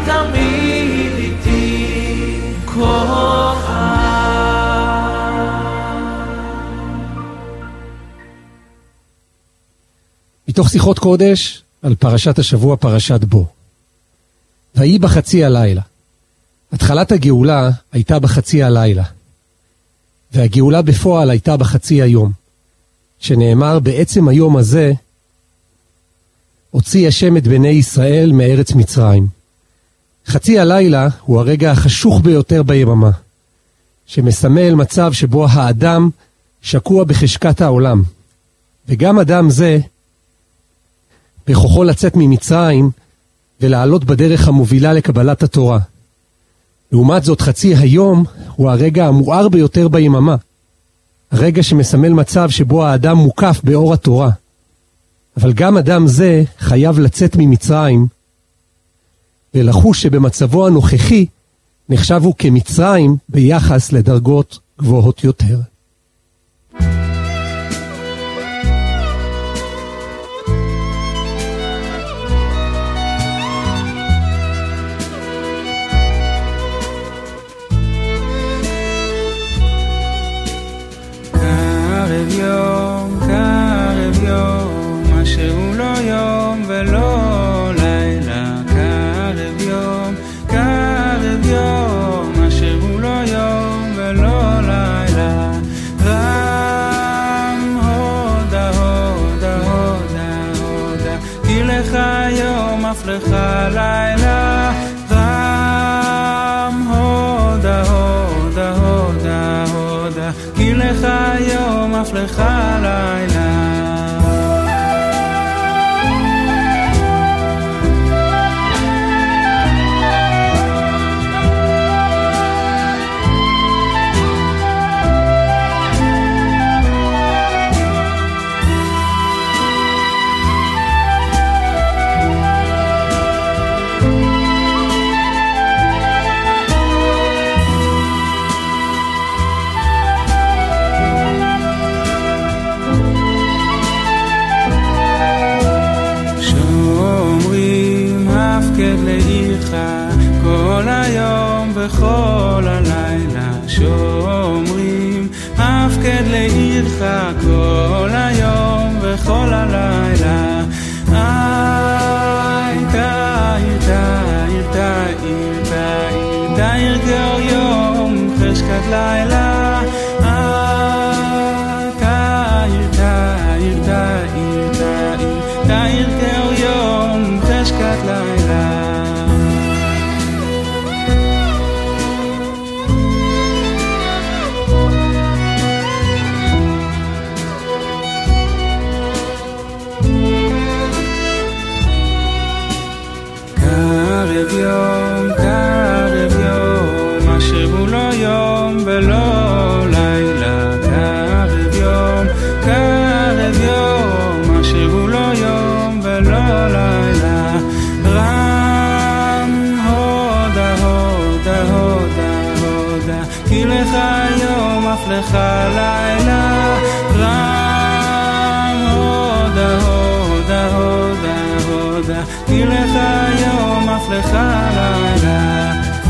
תמיד איתי כל מתוך שיחות קודש על פרשת השבוע, פרשת בו. והיא בחצי הלילה. התחלת הגאולה הייתה בחצי הלילה. והגאולה בפועל הייתה בחצי היום. שנאמר בעצם היום הזה, הוציא השם את בני ישראל מארץ מצרים. חצי הלילה הוא הרגע החשוך ביותר ביממה, שמסמל מצב שבו האדם שקוע בחשקת העולם. וגם אדם זה, בכוחו לצאת ממצרים ולעלות בדרך המובילה לקבלת התורה. לעומת זאת, חצי היום הוא הרגע המואר ביותר ביממה. הרגע שמסמל מצב שבו האדם מוקף באור התורה. אבל גם אדם זה חייב לצאת ממצרים ולחוש שבמצבו הנוכחי נחשב הוא כמצרים ביחס לדרגות גבוהות יותר. קרב יום, מה שהוא לא יום ולא לילה. קרב יום, מה שהוא לא יום ולא לילה. רם הודה, הודה, הודה, הודה, כי לך יום אף לך לילה. רם הודה, הודה, הודה, הודה, כי לך יום אף לך לילה. כל היום וכל הלילה שומרים הפקד לעירך כל היום וכל הלילה. תאיר, תאיר, תאיר, תאיר, תאיר כאור יום חשכת לילה. תאיר, תאיר, תאיר, תאיר, תאיר כאור יום חשכת לילה. קרב יום, מה שהוא לא יום ולא לילה. קרב יום, מה שהוא לא יום ולא לילה. רם הודה, הודה, הודה, הודה, כי לך יום אף לך לילה. רם הודה, הודה, הודה, הודה, כי לך יום אף לך לילה.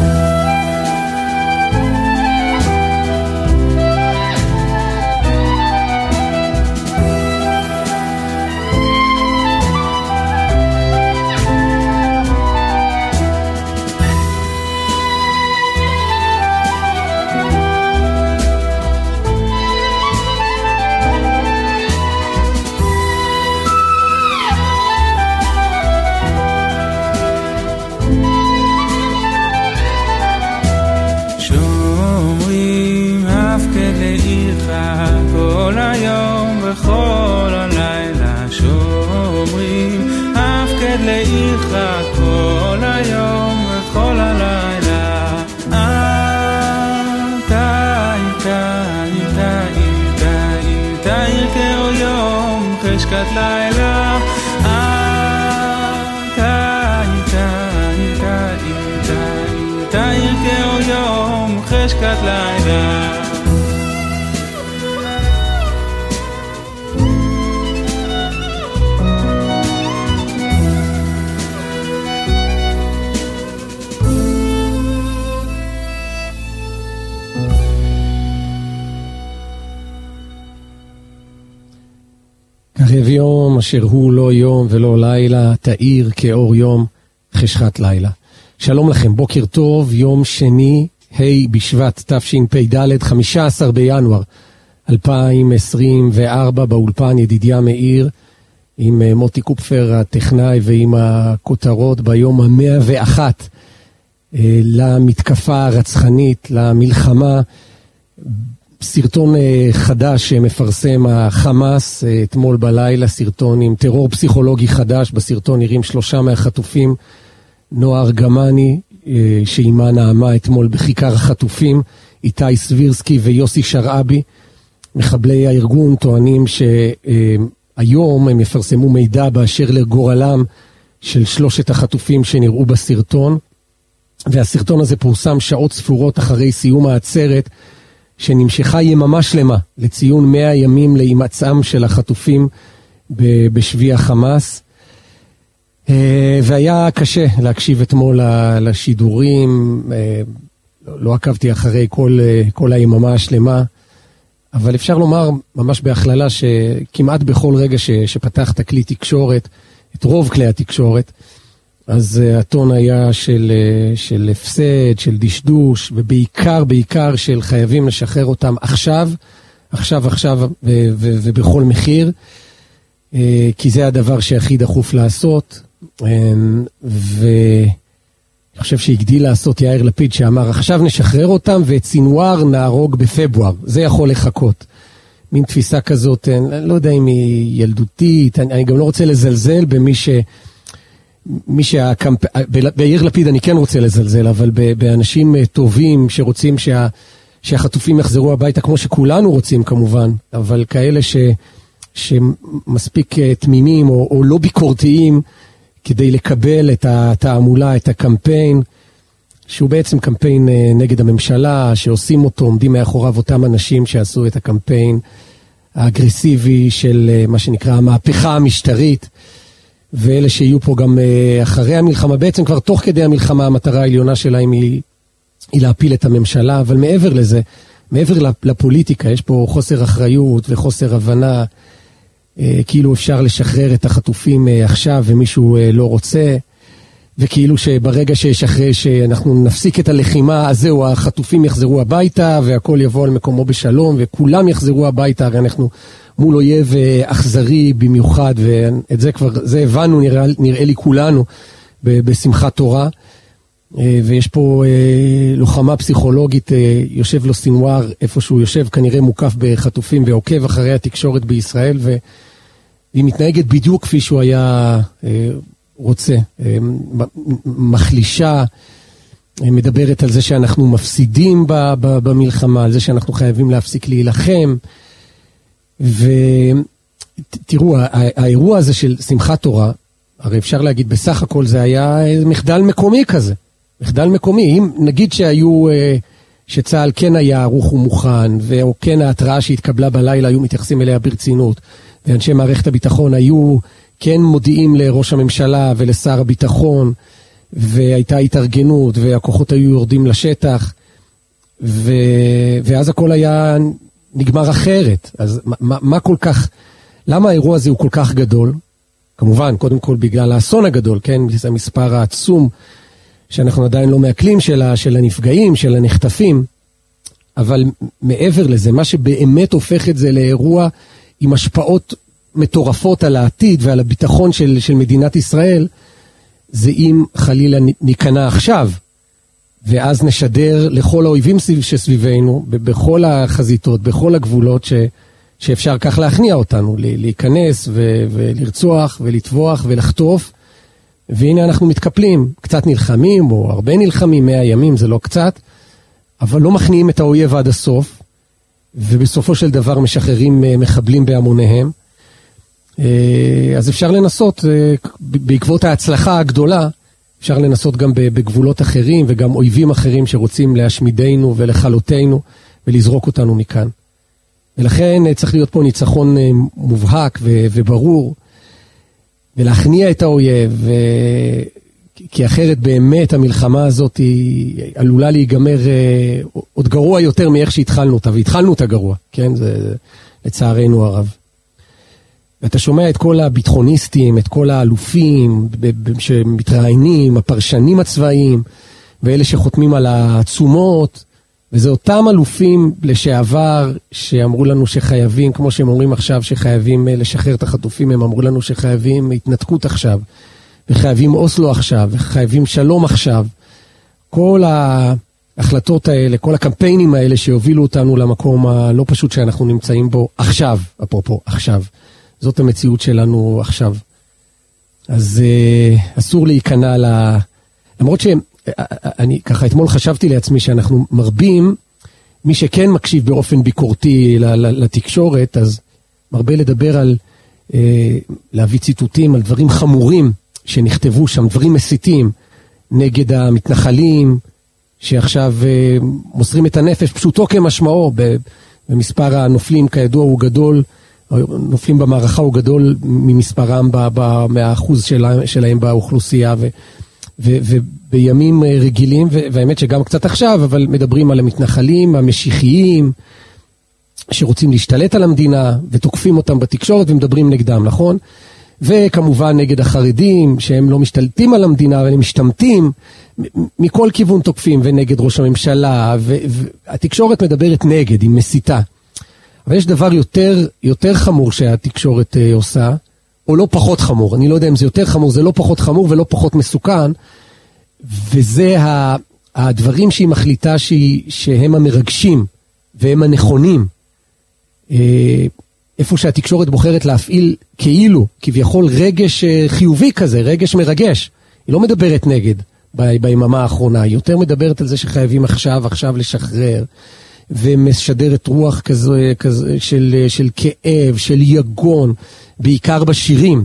כל היום וכל הלילה שומרים הפקד לעירך כל היום וכל הלילה. תאיר, תאיר, תאיר, תאיר, תאיר כאור יום חשכת לילה. תאיר, תאיר, תאיר, תאיר, תאיר כאור יום חשכת לילה. והביום אשר הוא לא יום ולא לילה, תאיר כאור יום חשכת לילה. שלום לכם, בוקר טוב, יום שני, ה' בשבט תשפ"ד, 15 בינואר 2024, באולפן ידידיה מאיר, עם מוטי קופפר הטכנאי ועם הכותרות ביום ה-101 למתקפה הרצחנית, למלחמה. סרטון חדש שמפרסם החמאס אתמול בלילה, סרטון עם טרור פסיכולוגי חדש. בסרטון נראים 3 מהחטופים, נועה ארגמני שאימה נעמה אתמול בכיכר החטופים, איתי סבירסקי ויוסי שרעבי. מחבלי הארגון טוענים שהיום הם יפרסמו מידע באשר לגורלם של 3 החטופים שנראו בסרטון, והסרטון הזה פורסם שעות ספורות אחרי סיום העצרת שנמשכה יממה שלמה לציון 100 ימים להימצאם של החטופים בשבי החמאס. והיה קשה להקשיב אתמול לשידורים, לא עקבתי אחרי כל היממה השלמה, אבל אפשר לומר ממש בהכללה שכמעט בכל רגע שפתחת כלי תקשורת, את רוב כלי התקשורת, אז הטון היה של הפסד, של דשדוש, ובעיקר של חייבים לשחרר אותם עכשיו, ובכל מחיר, כי זה הדבר שהכי דחוף לעשות. ואני חושב שהגדיל לעשות יאיר לפיד שאמר, עכשיו נשחרר אותם ואת סינואר נהרוג בפברואר, זה יכול לחכות. מין תפיסה כזאת, אני לא יודע אם היא ילדותית, אני גם לא רוצה לזלזל ביאיר לפיד אני כן רוצה לזלזל, אבל באנשים טובים שרוצים שהחטופים יחזרו הביתה, כמו שכולנו רוצים כמובן, אבל כאלה שמספיק תמימים או לא ביקורתיים כדי לקבל את התעמולה, את הקמפיין, שהוא בעצם קמפיין נגד הממשלה, שעושים אותו, עומדים מאחוריו אותם אנשים שעשו את הקמפיין האגרסיבי של מה שנקרא המהפכה המשטרית, ואלה שיהיו פה גם אחרי המלחמה, בעצם כבר תוך כדי המלחמה המטרה העליונה שלהם היא להפיל את הממשלה, אבל מעבר לזה, מעבר לפוליטיקה, יש פה חוסר אחריות וחוסר הבנה, כאילו אפשר לשחרר את החטופים עכשיו ומישהו לא רוצה, וכאילו שברגע שאנחנו נפסיק את הלחימה, אז זהו, החטופים יחזרו הביתה והכל יבוא על מקומו בשלום וכולם יחזרו הביתה, הרי אנחנו מול אויב אכזרי במיוחד, ואת זה כבר, זה הבנו נראה לי כולנו בשמחת תורה, ויש פה לוחמה פסיכולוגית, יושב לו סינואר איפה שהוא יושב, כנראה מוקף בחטופים ועוקב אחרי התקשורת בישראל, והיא מתנהגת בדיוק כפי שהוא היה רוצה, מחלישה, מדברת על זה שאנחנו מפסידים במלחמה, על זה שאנחנו חייבים להפסיק להילחם, ותראו, האירוע הזה של שמחת תורה, הרי אפשר להגיד בסך הכל זה היה מחדל מקומי כזה, מחדל מקומי. אם נגיד שצה"ל כן היה ערוך ומוכן, או כן ההתראה שהתקבלה בלילה היו מתייחסים אליה ברצינות, ואנשי מערכת הביטחון היו כן מודיעים לראש הממשלה ולשר הביטחון, והייתה התארגנות, והכוחות היו יורדים לשטח, ואז הכל היה נגמר אחרת. אז מה כל כך, למה האירוע הזה הוא כל כך גדול? כמובן, קודם כל בגלל האסון הגדול, כן? זה המספר העצום שאנחנו עדיין לא מעכלים של הנפגעים, של הנחטפים, אבל מעבר לזה, מה שבאמת הופך את זה לאירוע עם השפעות מטורפות על העתיד ועל הביטחון של מדינת ישראל, זה אם חלילה ניכנע עכשיו, ואז נשדר לכל האויבים שסביבנו, בכל החזיתות, בכל הגבולות שאפשר כך להכניע אותנו, להיכנס ולרצוח ולטבוח ולחטוף, והנה אנחנו מתקפלים, קצת נלחמים או הרבה נלחמים, 100 ימים זה לא קצת, אבל לא מכניעים את האויב עד הסוף, ובסופו של דבר משחררים מחבלים בהמוניהם. אז אפשר לנסות, בעקבות ההצלחה הגדולה, אפשר לנסות גם בגבולות אחרים וגם אויבים אחרים שרוצים להשמידנו ולחלותנו ולזרוק אותנו מכאן. ולכן צריך להיות פה ניצחון מובהק וברור, ולהכניע את האויב, כי אחרת באמת המלחמה הזאת היא עלולה להיגמר עוד גרוע יותר מאיך שהתחלנו אותה, והתחלנו אותה גרוע, כן? זה לצערנו הרב. ואתה שומע את כל הביטחוניסטים, את כל האלופים שמתראיינים, הפרשנים הצבאיים, ואלה שחותמים על העצומות, וזה אותם אלופים לשעבר שאמרו לנו שחייבים, כמו שהם אומרים עכשיו, שחייבים לשחרר את החטופים, הם אמרו לנו שחייבים התנתקות עכשיו, וחייבים אוסלו עכשיו, וחייבים שלום עכשיו. כל ההחלטות האלה, כל הקמפיינים האלה שיובילו אותנו למקום הלא פשוט שאנחנו נמצאים בו עכשיו, אפרופו, עכשיו. זאת המציאות שלנו עכשיו. אז אסור להיכנע למרות שאני ככה אתמול חשבתי לעצמי שאנחנו מרבים, מי שכן מקשיב באופן ביקורתי לתקשורת, אז מרבה לדבר על, להביא ציטוטים על דברים חמורים שנכתבו שם, דברים מסיתים נגד המתנחלים, שעכשיו מוסרים את הנפש, פשוטו כמשמעו, במספר הנופלים כידוע הוא גדול, נופלים במערכה הוא גדול ממספרם מהאחוז שלהם באוכלוסייה, ובימים רגילים, והאמת שגם קצת עכשיו, אבל מדברים על המתנחלים, המשיחיים, שרוצים להשתלט על המדינה, ותוקפים אותם בתקשורת ומדברים נגדם, נכון? וכמובן נגד החרדים, שהם לא משתלטים על המדינה, אבל הם משתמטים, מכל כיוון תוקפים, ונגד ראש הממשלה, והתקשורת מדברת נגד, היא מסיתה. אבל יש דבר יותר חמור שהתקשורת עושה, או לא פחות חמור, אני לא יודע אם זה יותר חמור, זה לא פחות חמור ולא פחות מסוכן, וזה הדברים שהיא מחליטה שהם המרגשים, והם הנכונים, איפה שהתקשורת בוחרת להפעיל כאילו, כביכול רגש חיובי כזה, רגש מרגש, היא לא מדברת נגד ביממה האחרונה, היא יותר מדברת על זה שחייבים עכשיו לשחרר, ומשדרת רוח כזה של כאב, של יגון, בעיקר בשירים,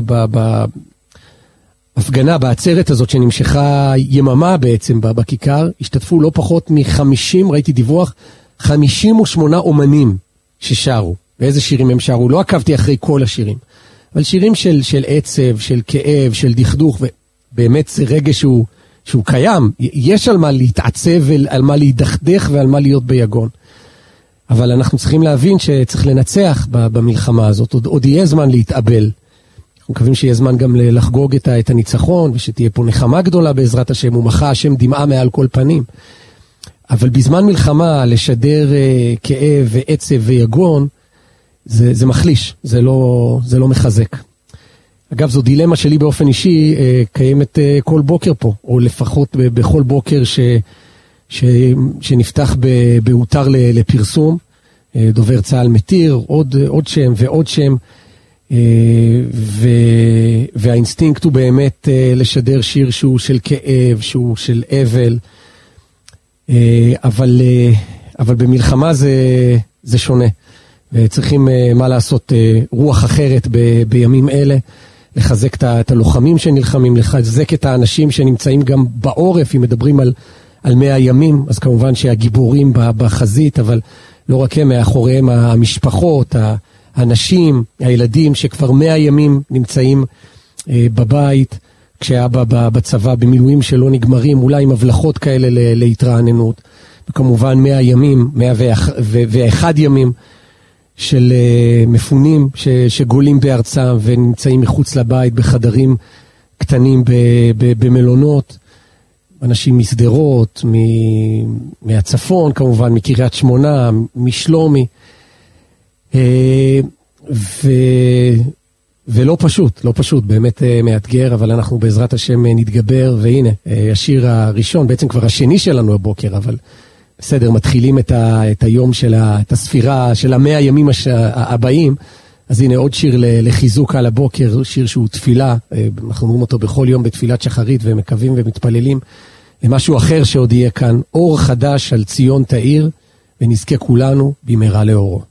בהפגנה, בעצרת הזאת שנמשכה יממה בעצם בכיכר, השתתפו לא פחות מ-50, ראיתי דיווח, 58 אומנים ששרו. ואיזה שירים הם שרו? לא עקבתי אחרי כל השירים, אבל שירים של עצב, של כאב, של דכדוך, ובאמת זה רגע שהוא קיים, יש על מה להתעצב, על מה להידכדך ועל מה להיות ביגון. אבל אנחנו צריכים להבין שצריך לנצח במלחמה הזאת, עוד יהיה זמן להתאבל. אנחנו מקווים שיהיה זמן גם לחגוג את הניצחון, ושתהיה פה נחמה גדולה בעזרת השם, ומחה השם דמעה מעל כל פנים. אבל בזמן מלחמה לשדר כאב ועצב ויגון, זה מחליש, זה לא מחזק. אגב, זו דילמה שלי באופן אישי, קיימת כל בוקר פה, או לפחות בכל בוקר שנפתח בהותר לפרסום, דובר צהל מתיר, עוד שם ועוד שם, והאינסטינקט הוא באמת לשדר שיר שהוא של כאב, שהוא של אבל, אבל במלחמה זה שונה, וצריכים מה לעשות, רוח אחרת בימים אלה, לחזק את הלוחמים שנלחמים, לחזק את האנשים שנמצאים גם בעורף, אם מדברים על 100 ימים, אז כמובן שהגיבורים בחזית, אבל לא רק הם, מאחוריהם המשפחות, האנשים, הילדים שכבר 100 ימים נמצאים בבית, כשאבא בצבא במילואים שלא נגמרים, אולי עם הבלחות כאלה להתרעננות, וכמובן 100 ימים, 101 ימים, של מפונים שגולים בארצם ונמצאים מחוץ לבית בחדרים קטנים במלונות, אנשים מסדרות, מהצפון כמובן, מקריית שמונה, משלומי, ולא פשוט, לא פשוט, באמת מאתגר, אבל אנחנו בעזרת השם נתגבר, והנה, השיר הראשון, בעצם כבר השני שלנו הבוקר, אבל בסדר, מתחילים את היום את הספירה של 100 ימים הבאים, אז הנה עוד שיר לחיזוק על הבוקר, שיר שהוא תפילה, אנחנו אומרים אותו בכל יום בתפילת שחרית, ומקווים ומתפללים למשהו אחר שעוד יהיה כאן, אור חדש על ציון תאיר, ונזכה כולנו במהרה לאורו.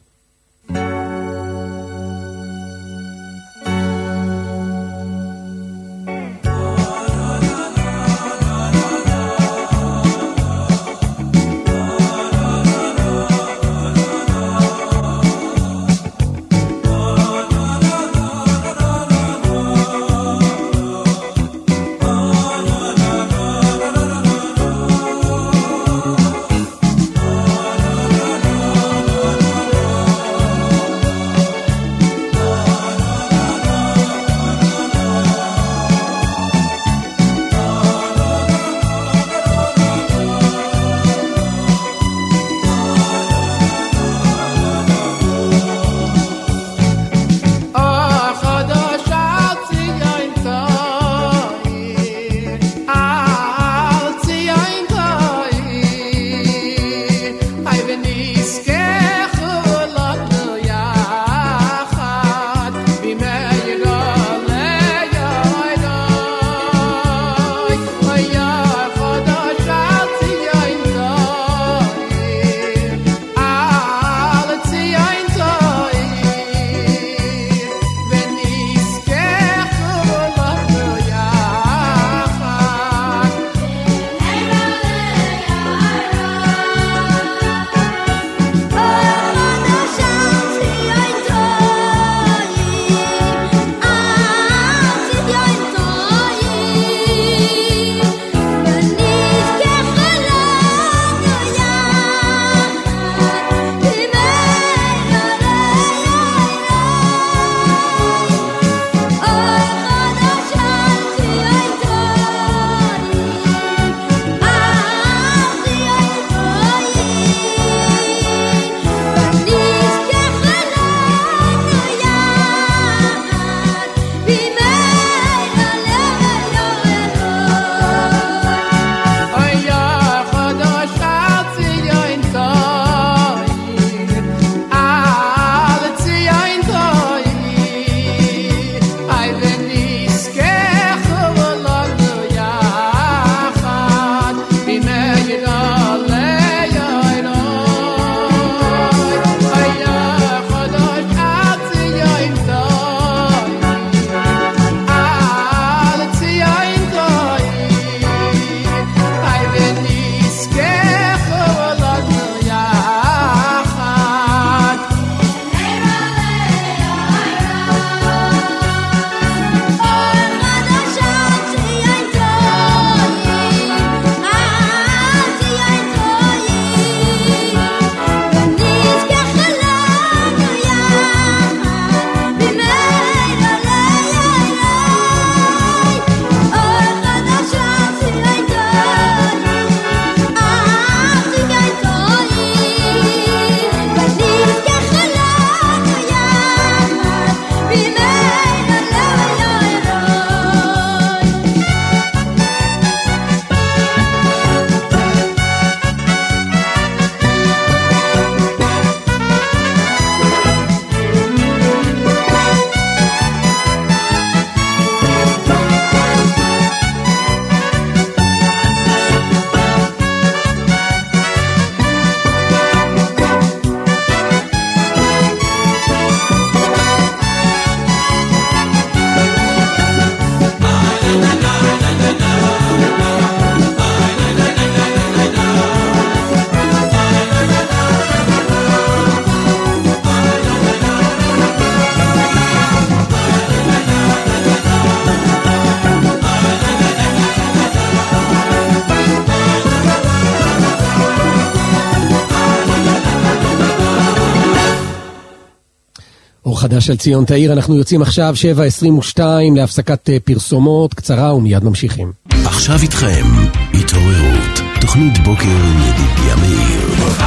חדש על ציון תאיר, אנחנו יוצאים עכשיו 7:22 להפסקת פרסומות קצרה ומיד ממשיכים. עכשיו איתכם, התעוררות, תוכנית בוקר עם ידידיה מאיר.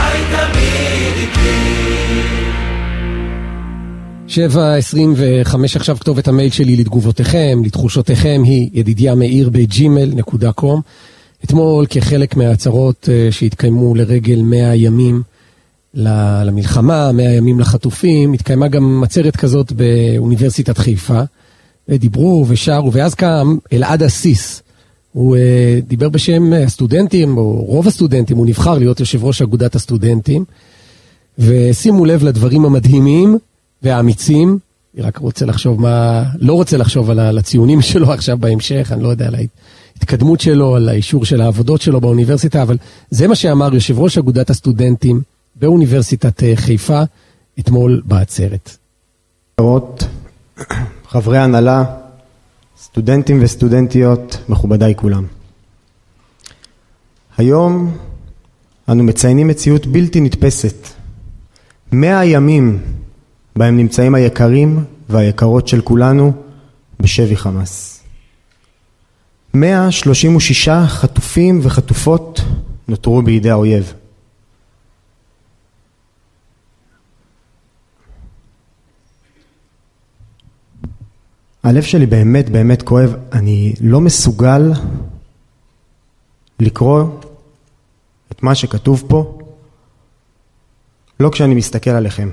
7:25 עכשיו, כתובת המייל שלי לתגובותיכם, לתחושותיכם היא yedidiameir@gmail.com. אתמול כחלק מהעצרות שהתקיימו לרגל 100 ימים למלחמה, 100 ימים לחטופים, התקיימה גם עצרת כזאת באוניברסיטת חיפה, ודיברו ושרו, ואז קם אלעד אסיס, הוא דיבר בשם הסטודנטים, או רוב הסטודנטים, הוא נבחר להיות יושב ראש אגודת הסטודנטים, ושימו לב לדברים המדהימים והאמיצים, אני רק רוצה לחשוב לא רוצה לחשוב על הציונים שלו עכשיו בהמשך, אני לא יודע על ההתקדמות שלו, על האישור של העבודות שלו באוניברסיטה, אבל זה מה שאמר יושב ראש אגודת הסטודנטים באוניברסיטת חיפה אתמול בעצרת. חברי הנהלה, סטודנטים וסטודנטיות, מכובדיי כולם. היום אנו מציינים מציאות בלתי נתפסת. 100 ימים בהם נמצאים היקרים והיקרות של כולנו בשבי חמאס. 136 חטופים וחטופות נותרו בידי האויב. הלב שלי באמת באמת כואב, אני לא מסוגל לקרוא את מה שכתוב פה, לא כשאני מסתכל עליכם.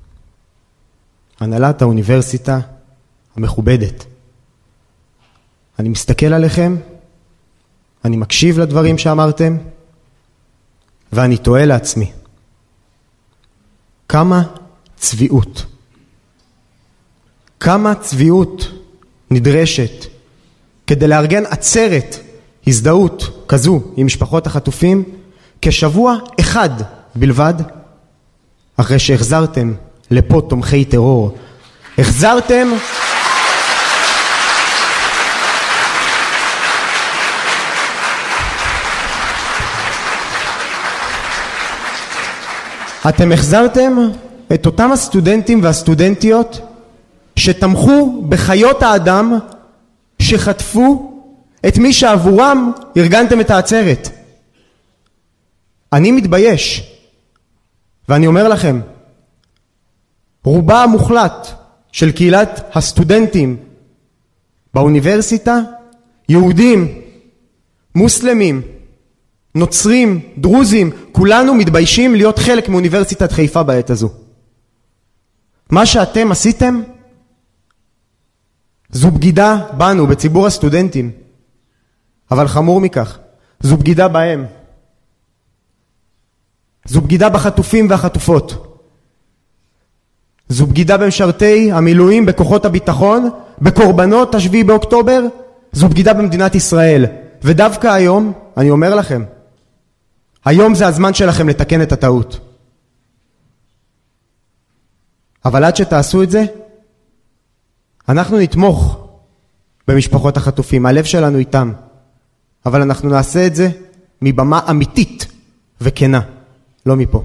הנהלת האוניברסיטה המכובדת. אני מסתכל עליכם, אני מקשיב לדברים שאמרתם, ואני תוהה לעצמי. כמה צביעות. כמה צביעות נדרשת כדי לארגן עצרת הזדהות כזו עם משפחות החטופים כשבוע אחד בלבד אחרי שהחזרתם לפה תומכי טרור. החזרתם אתם החזרתם את אותם הסטודנטים והסטודנטיות שתמכו בחיות האדם שחטפו את מי שעבורם ארגנתם את העצרת. אני מתבייש, ואני אומר לכם, רובה המוחלט של קהילת הסטודנטים באוניברסיטה, יהודים, מוסלמים, נוצרים, דרוזים, כולנו מתביישים להיות חלק מאוניברסיטת חיפה בעת הזו. מה שאתם עשיתם זו בגידה בנו, בציבור הסטודנטים. אבל חמור מכך, זו בגידה בהם. זו בגידה בחטופים והחטופות. זו בגידה במשרתי המילואים, בכוחות הביטחון, בקורבנות השביעי באוקטובר. זו בגידה במדינת ישראל. ודווקא היום, אני אומר לכם, היום זה הזמן שלכם לתקן את הטעות. אבל עד שתעשו את זה, אנחנו נתמוך במשפחות החטופים, הלב שלנו איתם, אבל אנחנו נעשה את זה מבמה אמיתית וכנה, לא מפה.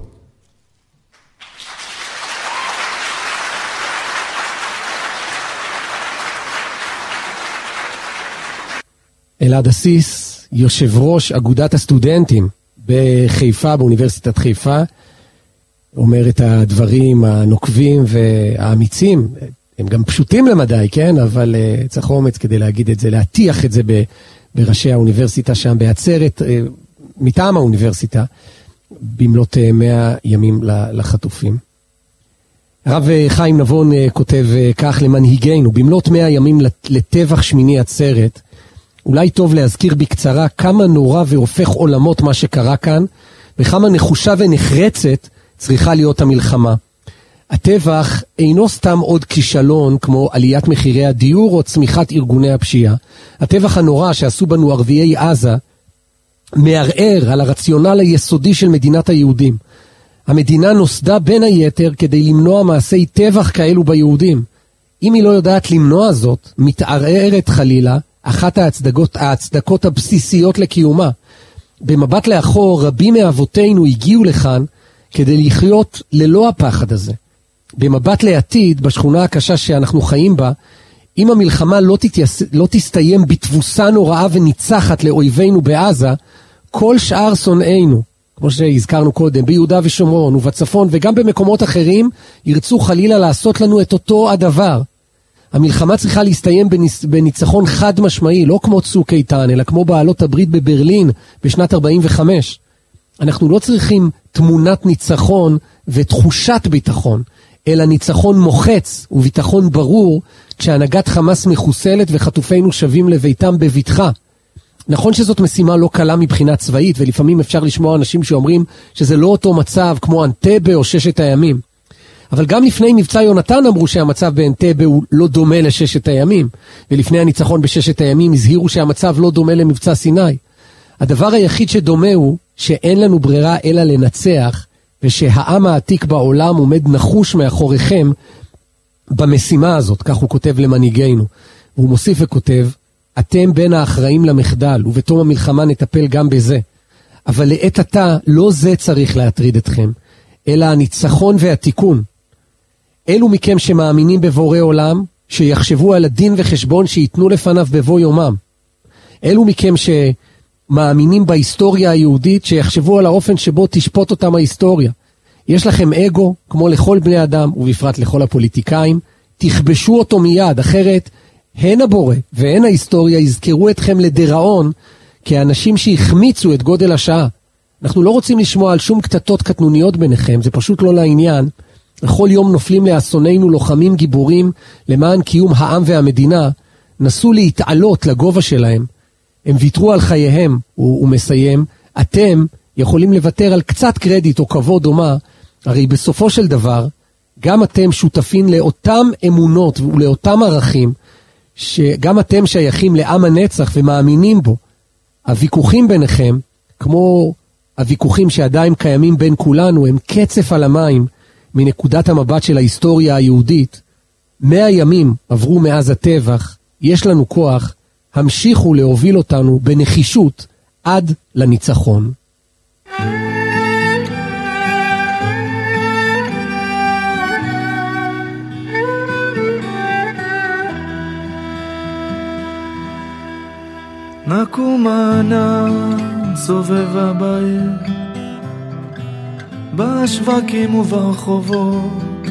אלעד אסיס, יושב ראש אגודת הסטודנטים בחיפה, באוניברסיטת חיפה, אומר את הדברים הנוקבים והאמיצים, הם גם פשוטים למדי, כן? אבל צריך אומץ כדי להגיד את זה, להטיח את זה בראשי האוניברסיטה שם, בעצרת מטעם האוניברסיטה, במלאת 100 ימים לחטופים. הרב חיים נבון כותב כך למנהיגינו, במלאת 100 ימים לטבח שמיני עצרת, אולי טוב להזכיר בקצרה כמה נורא והופך עולמות מה שקרה כאן, וכמה נחושה ונחרצת צריכה להיות המלחמה. הטבח אינו סתם עוד כישלון כמו עליית מחירי הדיור או צמיחת ארגוני הפשיעה. הטבח הנורא שעשו בנו ערביי עזה מערער על הרציונל היסודי של מדינת היהודים. המדינה נוסדה בין היתר כדי למנוע מעשי טבח כאלו ביהודים. אם היא לא יודעת למנוע זאת, מתערערת חלילה אחת ההצדקות הבסיסיות לקיומה. במבט לאחור, רבים מאבותינו הגיעו לכאן כדי לחיות ללא הפחד הזה. במבט לעתיד, בשכונה הקשה שאנחנו חיים בה, אם המלחמה לא תסתיים בתבוסה נוראה וניצחת לאויבינו בעזה, כל שאר שונאינו, כמו שהזכרנו קודם, ביהודה ושומרון ובצפון וגם במקומות אחרים, ירצו חלילה לעשות לנו את אותו הדבר. המלחמה צריכה להסתיים בניצחון חד משמעי, לא כמו צוק איתן, אלא כמו בעלות הברית בברלין בשנת 45. אנחנו לא צריכים תמונת ניצחון ותחושת ביטחון, אלא ניצחון מוחץ וביטחון ברור, כשהנהגת חמאס מחוסלת וחטופינו שבים לביתם בביטחה. נכון שזאת משימה לא קלה מבחינה צבאית, ולפעמים אפשר לשמוע אנשים שאומרים שזה לא אותו מצב כמו אנטבה או ששת הימים. אבל גם לפני מבצע יונתן אמרו שהמצב באנטבה הוא לא דומה לששת הימים, ולפני הניצחון בששת הימים הזהירו שהמצב לא דומה למבצע סיני. הדבר היחיד שדומה הוא שאין לנו ברירה אלא לנצח, ושהעם העתיק בעולם עומד נחוש מאחוריכם במשימה הזאת, כך הוא כותב למנהיגינו. והוא מוסיף וכותב, אתם בין האחראים למחדל, ובתום המלחמה נטפל גם בזה. אבל לעת עתה לא זה צריך להטריד אתכם, אלא הניצחון והתיקון. אלו מכם שמאמינים בבורא עולם, שיחשבו על הדין וחשבון שיתנו לפניו בבוא יומם. אלו מכם שמאמינים בהיסטוריה היהודית, שיחשבו על האופן שבו תשפוט אותם ההיסטוריה. יש לכם אגו, כמו לכל בני אדם, ובפרט לכל הפוליטיקאים, תכבשו אותו מיד, אחרת הן הבורא והן ההיסטוריה יזכרו אתכם לדיראון, כאנשים שהחמיצו את גודל השעה. אנחנו לא רוצים לשמוע על שום קטטות קטנוניות ביניכם, זה פשוט לא לעניין. לכל יום נופלים לאסוננו לוחמים גיבורים למען קיום העם והמדינה, נסו להתעלות לגובה שלהם. הם ויתרו על חייהם, הוא מסיים, אתם יכולים לוותר על קצת קרדיט או כבוד או מה, הרי בסופו של דבר, גם אתם שותפים לאותם אמונות ולאותם ערכים, שגם אתם שייכים לעם הנצח ומאמינים בו. הוויכוחים ביניכם, כמו הוויכוחים שעדיין קיימים בין כולנו, הם קצף על המים מנקודת המבט של ההיסטוריה היהודית. 100 ימים עברו מאז הטבח, יש לנו כוח, המשיכו להוביל אותנו בנחישות עד לניצחון. נקום ענן סובב הבית, בשווקים וברחובות,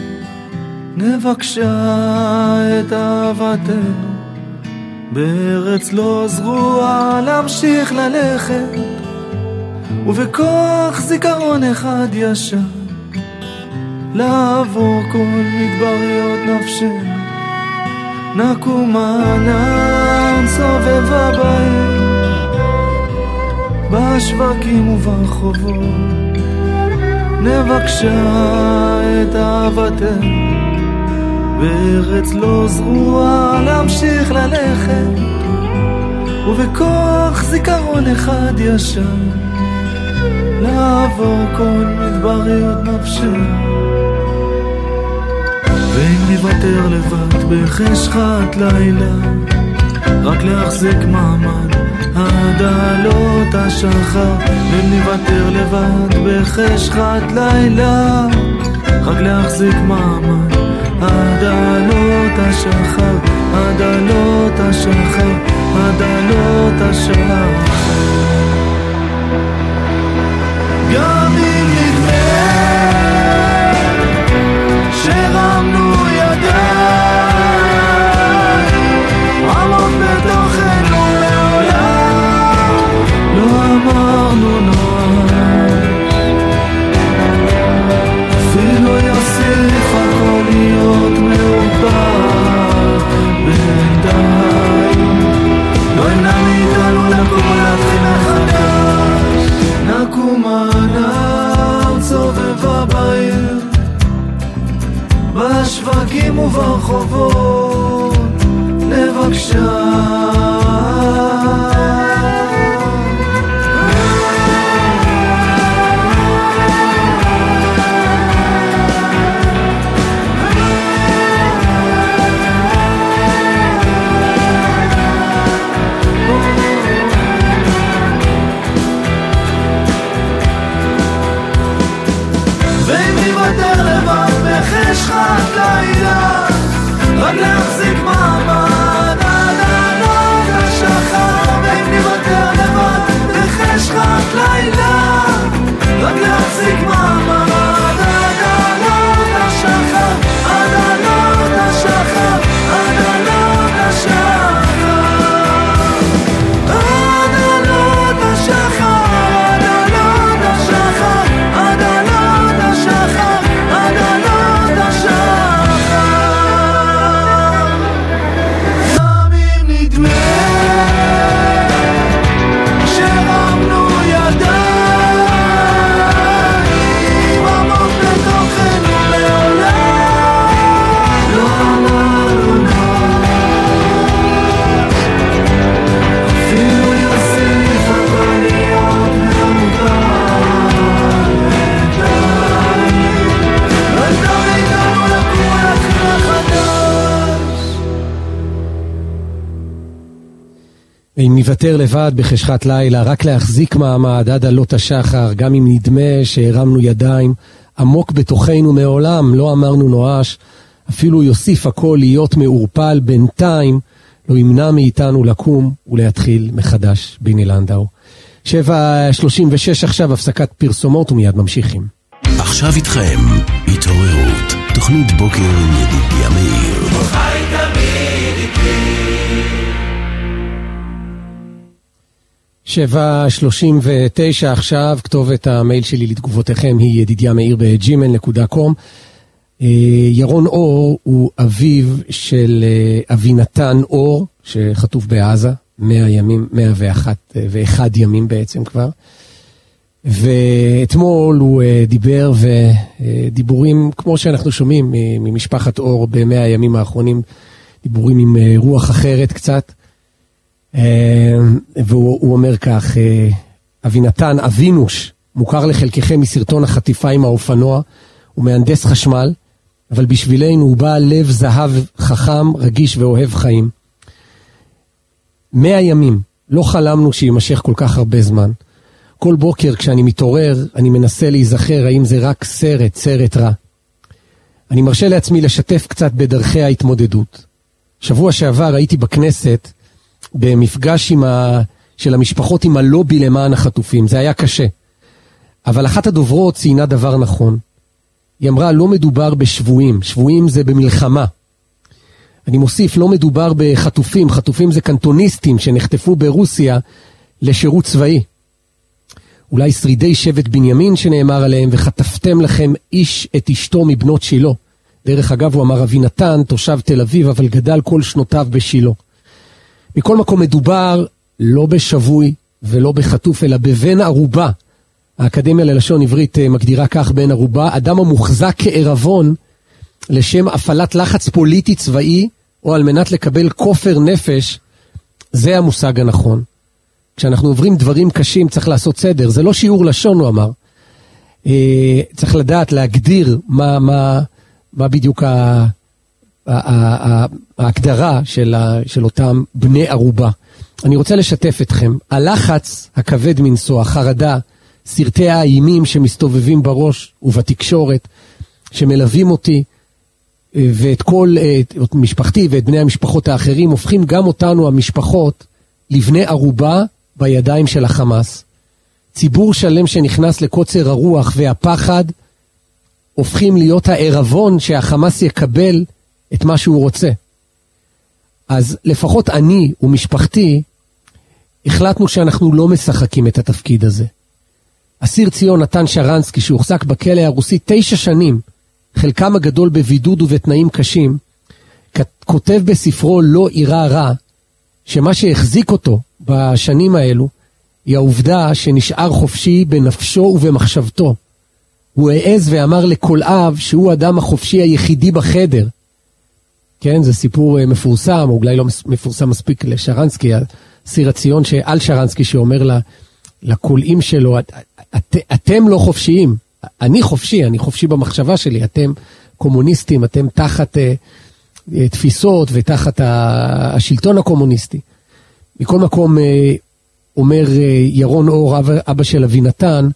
נבקשה את אהבתנו, בארץ לא זרוע להמשיך ללכת, ובכוח זיכרון אחד ישר, לעבור כל מדבריות נפשנו. נקום ענן סובב הבית, בשווקים וברחובות, נבקשה את אהבתנו, בארץ לא זרוע להמשיך ללכת, ובכוח זיכרון אחד ישר, לעבור כל מדבריות נפשנו. ואם נוותר לבד בחשכת לילה, רק להחזיק מעמד עד עלות השחר. ואם נוותר לבד בחשכת לילה, רק להחזיק מעמד עד עלות השחר, עד עלות השחר, עד עלות השחר. גם אם נדמה שרמנו ידיים עמוק בתוכנו מעולם, לא אמרנו נועד, אפילו יוסיף הכל להיות מעובד בינתיים, לא ימנע מאיתנו לקום אם נוותר לבד בחשכת לילה, רק להחזיק מעמד עד עלות השחר, גם אם נדמה שהרמנו ידיים, עמוק בתוכנו מעולם לא אמרנו נואש, אפילו יוסיף הכל להיות מעורפל, בינתיים לא ימנע מאיתנו לקום ולהתחיל מחדש. ביני לנדאו. 7:36 עכשיו, הפסקת פרסומות ומיד ממשיכים. עכשיו איתכם, התעוררות, תוכנית בוקר עם ידידיה מאיר. חי תמיד איתי. 7:39 עכשיו, כתובת המייל שלי לתגובותיכם היא ידידיה מאיר ב@gmail.com. ירון אור הוא אביו של אבינתן אור, שחטוף בעזה, 101 ימים בעצם כבר. ואתמול הוא דיבר, ודיבורים כמו שאנחנו שומעים ממשפחת אור ב100 הימים האחרונים, דיבורים עם רוח אחרת קצת. והוא אומר כך, אבינתן אבינוש, מוכר לחלקכם מסרטון החטיפה עם האופנוע, הוא מהנדס חשמל, אבל בשבילנו הוא בעל לב זהב חכם, רגיש ואוהב חיים. 100 ימים, לא חלמנו שימשך כל כך הרבה זמן. כל בוקר כשאני מתעורר, אני מנסה להיזכר האם זה רק סרט רע. אני מרשה לעצמי לשתף קצת בדרכי ההתמודדות. שבוע שעבר הייתי בכנסת, במפגש של המשפחות עם הלובי למען החטופים. זה היה קשה. אבל אחת הדוברות ציינה דבר נכון. היא אמרה, לא מדובר בשבויים. שבויים זה במלחמה. אני מוסיף, לא מדובר בחטופים. חטופים זה קנטוניסטים שנחטפו ברוסיה לשירות צבאי. אולי שרידי שבט בנימין שנאמר עליהם, וחטפתם לכם איש את אשתו מבנות שילה. דרך אגב, הוא אמר אבינתן, תושב תל אביב, אבל גדל כל שנותיו בשילה. מכל מקום מדובר לא בשבוי ולא בחטוף, אלא בבן ערובה. האקדמיה ללשון עברית מגדירה כך בן ערובה, אדם המוחזק כערבון לשם הפעלת לחץ פוליטי צבאי, או על מנת לקבל כופר נפש. זה המושג הנכון. כשאנחנו עוברים דברים קשים צריך לעשות סדר, זה לא שיעור לשון, הוא אמר. צריך לדעת להגדיר מה בדיוק ההגדרה של אותם בני ערובה. אני רוצה לשתף אתכם, הלחץ הכבד מנשוא, החרדה, סרטי האימים שמסתובבים בראש ובתקשורת, שמלווים אותי ואת כל את משפחתי ואת בני המשפחות האחרים, הופכים גם אותנו המשפחות לבני ערובה בידיים של החמאס. ציבור שלם שנכנס לקוצר הרוח והפחד, הופכים להיות הערבון שהחמאס יקבל את מה שהוא רוצה. אז לפחות אני ומשפחתי החלטנו שאנחנו לא משחקים את התפקיד הזה. אסיר ציון נתן שרנסקי שהוחזק בכלא הרוסי 9 שנים, חלקם הגדול בבידוד ובתנאים קשים, כותב בספרו לא אירע רע, שמה שהחזיק אותו בשנים האלו היא העובדה שנשאר חופשי בנפשו ובמחשבתו. הוא העז ואמר לכל אב שהוא האדם החופשי היחידי בחדר. כן, זה סיפור מפורסם, או אולי לא מפורסם מספיק לשרנסקי, אסיר הציון על שרנסקי שאומר לקולעים שלו, אתם לא חופשיים, אני חופשי במחשבה שלי, אתם קומוניסטים, אתם תחת תפיסות ותחת השלטון הקומוניסטי. מכל מקום אומר ירון אור, אבא של אבינתן,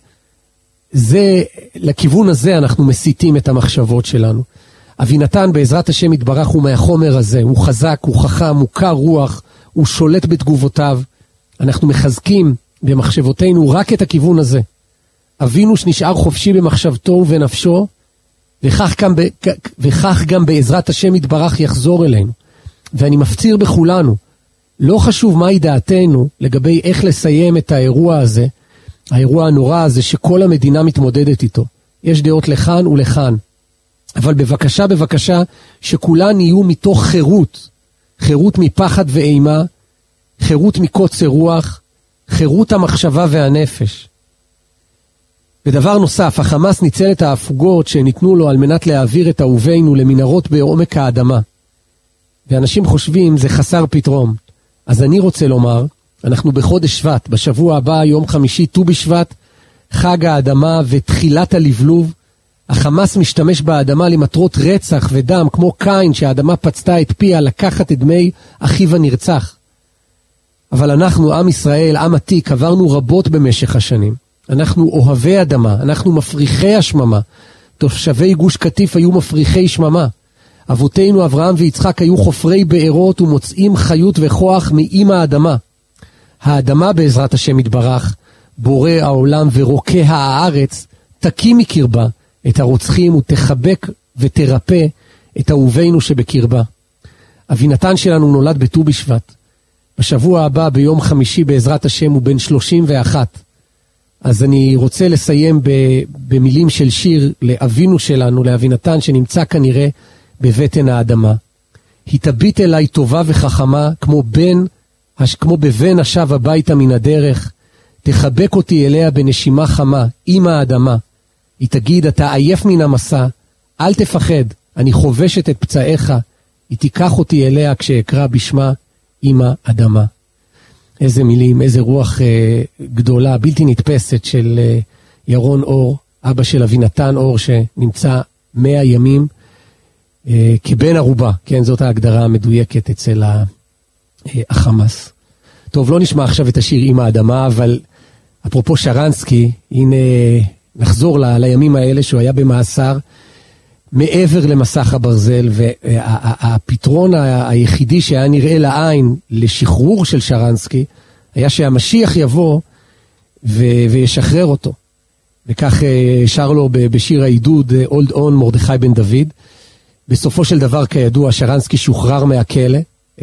לכיוון הזה אנחנו מסיתים את המחשבות שלנו. אבינתן בעזרת השם יתברך הוא מהחומר הזה, הוא חזק, הוא חכם, הוא קר רוח, הוא שולט בתגובותיו. אנחנו מחזקים במחשבותינו רק את הכיוון הזה. אבינו שנשאר חופשי במחשבתו ובנפשו, וכך גם בעזרת השם יתברך יחזור אלינו. ואני מפציר בכולנו, לא חשוב מהי דעתנו לגבי איך לסיים את האירוע הזה, האירוע הנורא הזה שכל המדינה מתמודדת איתו. יש דעות לכאן ולכאן. אבל בבקשה, שכולן יהיו מתוך חירות מפחד ואימה, חירות מקוצר רוח, חירות המחשבה והנפש. ודבר נוסף, החמאס ניצל את ההפוגות שניתנו לו על מנת להעביר את אהובינו למנהרות בעומק האדמה. ואנשים חושבים זה חסר פתרון. אז אני רוצה לומר, אנחנו בחודש שבט, בשבוע הבא, יום חמישי, ט"ו בשבט, חג האדמה ותחילת הלבלוב. החמאס משתמש באדמה למטרות רצח ודם, כמו קין שהאדמה פצתה את פיה לקחת את דמי אחיו הנרצח. אבל אנחנו, עם ישראל, עם עתיק, עברנו רבות במשך השנים. אנחנו אוהבי אדמה, אנחנו מפריחי השממה. תושבי גוש קטיף היו מפריחי שממה. אבותינו אברהם ויצחק היו חופרי בארות ומוצאים חיות וכוח מאמא האדמה. האדמה בעזרת השם יתברך, בורא העולם ורוקה הארץ, תקים מקרבה את הרוצחים ותחבק ותרפא את אהובינו שבקרבה. אבינתן שלנו נולד בט"ו בשבט. בשבוע הבא ביום חמישי בעזרת השם הוא בן 31. אז אני רוצה לסיים במילים של שיר לאבינו שלנו, לאבינתן שנמצא כנראה בבטן האדמה. היא תביט אליי טובה וחכמה כמו בבן השב הביתה מן הדרך, תחבק אותי אליה בנשימה חמה, אמא האדמה. היא תגיד, אתה עייף מן המסע, אל תפחד, אני חובשת את פצעיך, היא תיקח אותי אליה כשאקרא בשמה, אמא אדמה. איזה מילים, איזה רוח גדולה, בלתי נתפסת של ירון אור, אבא של אבינתן אור, שנמצא 100 ימים כבן ערובה, כן, זאת ההגדרה המדויקת אצל החמאס. טוב, לא נשמע עכשיו את השיר אמא האדמה, אבל אפרופו שרנסקי, הנה נחזור לימים האלה שהוא היה במאסר, מעבר למסך הברזל, והפתרון היחידי שהיה נראה לעין לשחרור של שרנסקי, היה שהמשיח יבוא וישחרר אותו. וכך שר לו בשיר העידוד, אולד און מרדכי בן דוד. בסופו של דבר, כידוע, שרנסקי שוחרר מהכלא.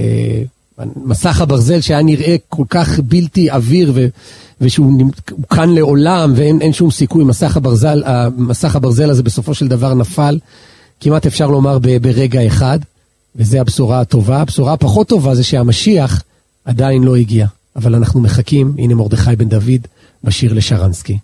מסך הברזל שהיה נראה כל כך בלתי אוויר, ושהוא כאן לעולם, ואין שום סיכוי, מסך הברזל הזה בסופו של דבר נפל, כמעט אפשר לומר ברגע אחד, וזה הבשורה הטובה. הבשורה הפחות טובה זה שהמשיח עדיין לא הגיע, אבל אנחנו מחכים, הנה מרדכי בן דוד בשיר לשרנסקי.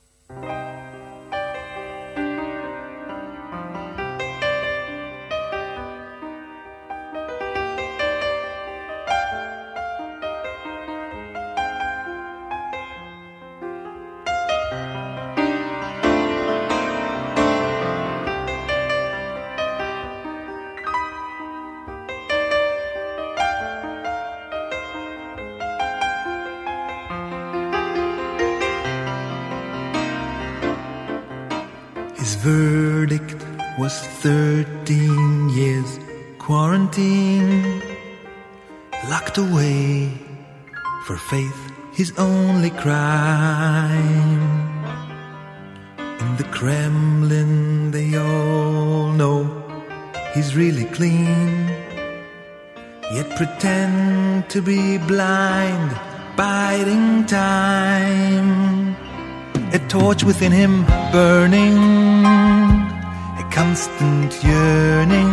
His verdict was 13 years quarantine, locked away for faith, his only crime. In the Kremlin they all know he's really clean, yet pretend to be blind, biding time. A torch within him burning, a constant yearning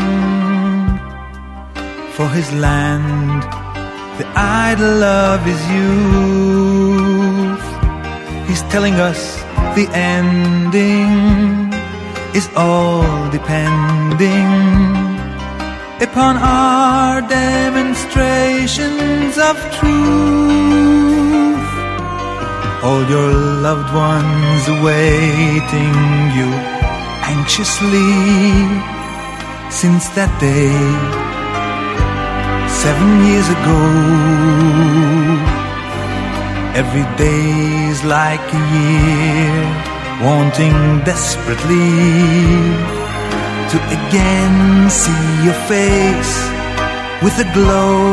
for his land, the idol of his youth. He's telling us the ending is all depending upon our demonstrations of truth. All your loved ones awaiting you anxiously since that day 7 years ago. Every day's like a year, wanting desperately to again see your face with a glow.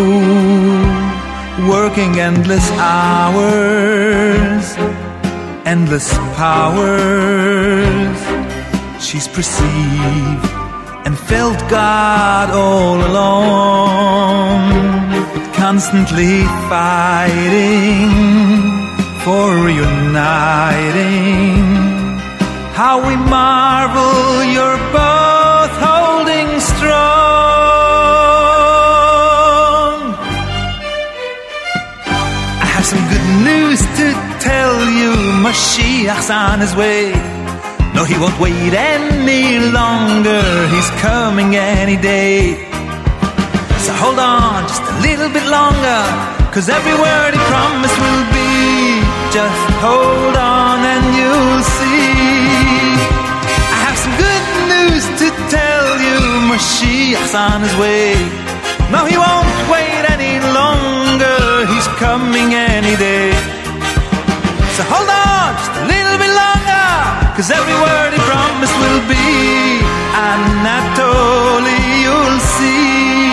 Working endless hours, endless powers. She's perceived and felt God all along, constantly fighting for reuniting. How we marvel you're both holding strong. Some good news to tell you, Mashiach's on his way. No, he won't wait any longer, he's coming any day. So hold on just a little bit longer, 'cause every word he promised will be. Just hold on and you'll see. I have some good news to tell you, Mashiach's on his way. No, he won't wait any longer, he's coming any day. So hold on just a little bit longer, 'cause every word he promised will be Anatoly, you'll see.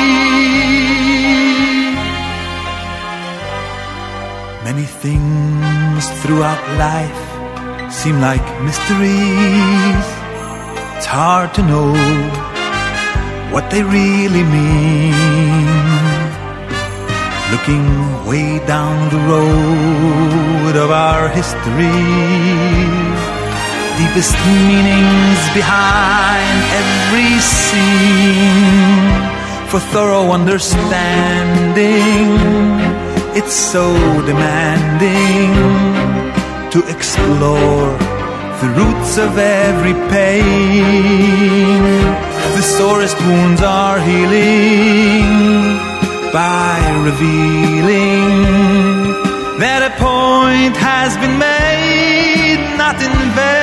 Many things throughout life seem like mysteries. It's hard to know what they really mean. Looking way down the road of our history, deepest meanings behind every scene. For thorough understanding, it's so demanding to explore the roots of every pain. The sorest wounds are healing by revealing that a point has been made, not in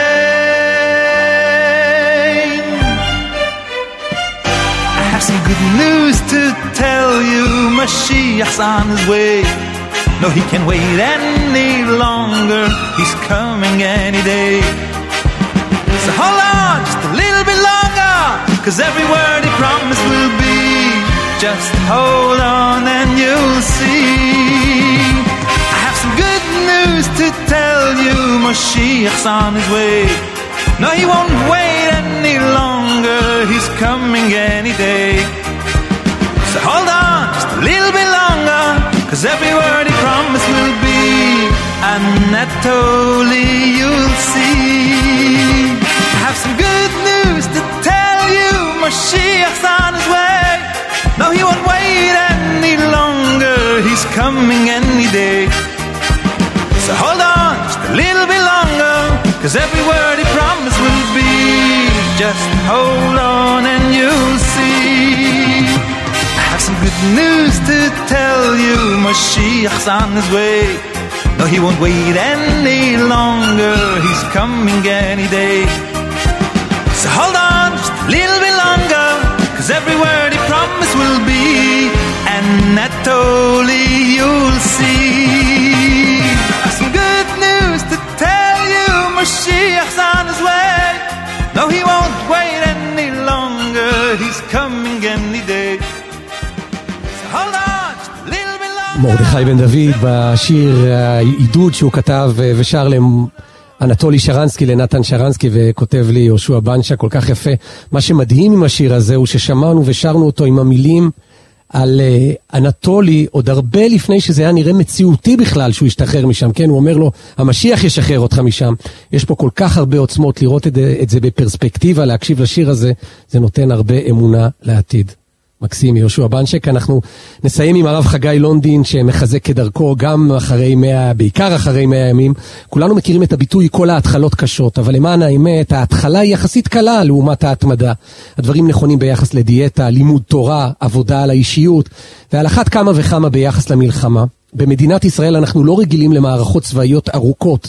vain. I have some good news to tell you. Mashiach's on his way. No, he can't wait any longer. He's coming any day. So hold on just a little bit longer, 'cause every word he promised will be. Just hold on and you'll see. I have some good news to tell you. Mashiach's on his way. No, he won't wait any longer. He's coming any day. So hold on just a little bit longer, 'cause every word he promised will be Anatoly, you'll see. I have some good news to tell you. Mashiach's on his way. No, he won't wait any longer. He's coming any day. So hold on just a little bit longer, 'cause every word he promised will be. Just hold on and you'll see. I have some good news to tell you. Mashiach's on his way. No, he won't wait any longer. He's coming any day. So hold on just a little bit longer, 'cause every word he promised will be Anatoly, you'll see. I have some good news to tell you. Mashiach's on his way. No, he won't wait any longer. He's coming any day. So hold on just a little bit longer. מרדכי בן דוד בשיר העידוד שהוא כתב ושר אנטולי שרנסקי לנתן שרנסקי, וכותב לי יהושע בנצ'ה כל כך יפה. מה שמדהים עם השיר הזה הוא ששמענו ושרנו אותו עם המילים על אנטולי עוד הרבה לפני שזה היה נראה מציאותי בכלל שהוא ישתחרר משם. כן, הוא אומר לו, המשיח ישחרר אותך משם. יש פה כל כך הרבה עוצמות לראות את זה בפרספקטיבה, להקשיב לשיר הזה, זה נותן הרבה אמונה לעתיד. מקסים, יהושע בנצ'ק. אנחנו נסיים עם הרב חגי לונדין שמחזק כדרכו גם אחרי 100, בעיקר אחרי 100 ימים. כולנו מכירים את הביטוי כל ההתחלות קשות, אבל למען האמת, ההתחלה היא יחסית קלה לעומת ההתמדה. הדברים נכונים ביחס לדיאטה, לימוד תורה, עבודה על האישיות, ועל אחת כמה וכמה ביחס למלחמה. במדינת ישראל אנחנו לא רגילים למערכות צבאיות ארוכות,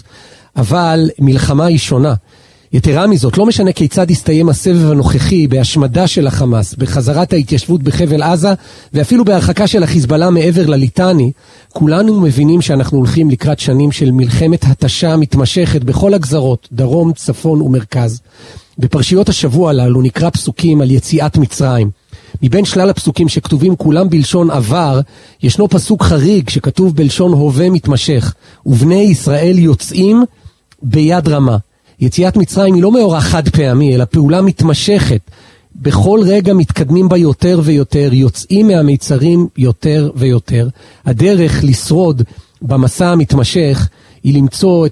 אבל מלחמה היא שונה. יתרה מזאת, לא משנה כיצד הסתיים הסבב הנוכחי בהשמדה של החמאס, בחזרת ההתיישבות בחבל עזה, ואפילו בהרחקה של החיזבאללה מעבר לליטני, כולנו מבינים שאנחנו הולכים לקראת שנים של מלחמת התשה מתמשכת בכל הגזרות, דרום, צפון ומרכז. בפרשיות השבוע הללו נקרא פסוקים על יציאת מצרים. מבין שלל הפסוקים שכתובים כולם בלשון עבר, ישנו פסוק חריג שכתוב בלשון הווה מתמשך, ובני ישראל יוצאים ביד רמה. יציאת מצרים היא לא מאורע חד פעמי, אלא פעולה מתמשכת. בכל רגע מתקדמים בה יותר ויותר, יוצאים מהמיצרים יותר ויותר. הדרך לשרוד במסע המתמשך היא למצוא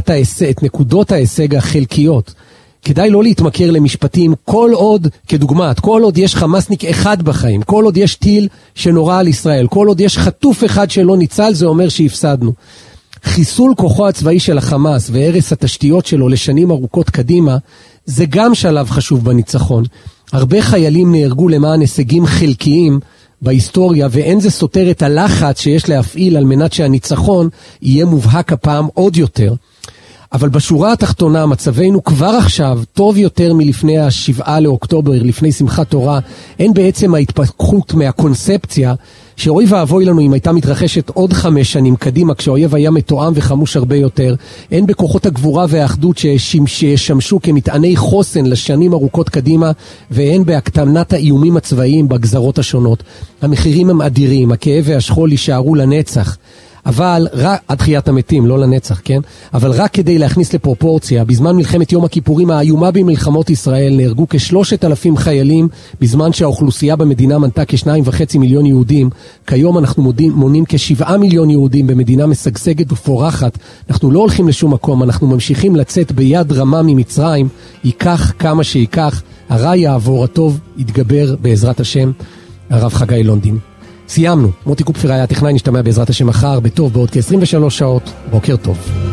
את נקודות ההישג החלקיות. כדאי לא להתמכר למשפטים, כל עוד, כדוגמת, כל עוד יש חמאסניק אחד בחיים, כל עוד יש טיל שנורא על ישראל, כל עוד יש חטוף אחד שלא ניצל, זה אומר שהפסדנו. חיסול כוחו הצבאי של החמאס והרס התשתיות שלו לשנים ארוכות קדימה, זה גם שלב חשוב בניצחון. הרבה חיילים נהרגו למען הישגים חלקיים בהיסטוריה, ואין זה סותר את הלחץ שיש להפעיל על מנת שהניצחון יהיה מובהק הפעם עוד יותר. אבל בשורה התחתונה מצבנו כבר עכשיו טוב יותר מלפני ה7 לאוקטובר, לפני שמחת תורה. אין בעצם ההתפכחות מהקונספציה שאוי ואבוי לנו אם הייתה מתרחשת עוד 5 שנים קדימה, כשהאויב היה מתואם וחמוש הרבה יותר. אין בכוחות הגבורה והאחדות שישמשו כמטעני חוסן לשנים ארוכות קדימה, ואין בהקטנת האיומים הצבאיים בגזרות השונות. המחירים הם אדירים, הכאב והשכול יישארו לנצח. אבל רק עד חיית המתים, לא לנצח, כן? אבל רק כדי להכניס לפרופורציה, בזמן מלחמת יום הכיפורים האיומה במלחמות ישראל נהרגו כ3,000 חיילים, בזמן שהאוכלוסייה במדינה מנתה כ2.5 מיליון יהודים. כיום אנחנו מונים כ7 מיליון יהודים במדינה משגשגת ופורחת. אנחנו לא הולכים לשום מקום, אנחנו ממשיכים לצאת ביד רמה ממצרים. ייקח כמה שיקח, הרע יעבור, הטוב יתגבר בעזרת השם. הרב חגי לונדין. סיימנו. מוטי קופפר היה הטכנאי, נשתמע בעזרת השם מחר, בטוב בעוד כ-23 שעות. בוקר טוב.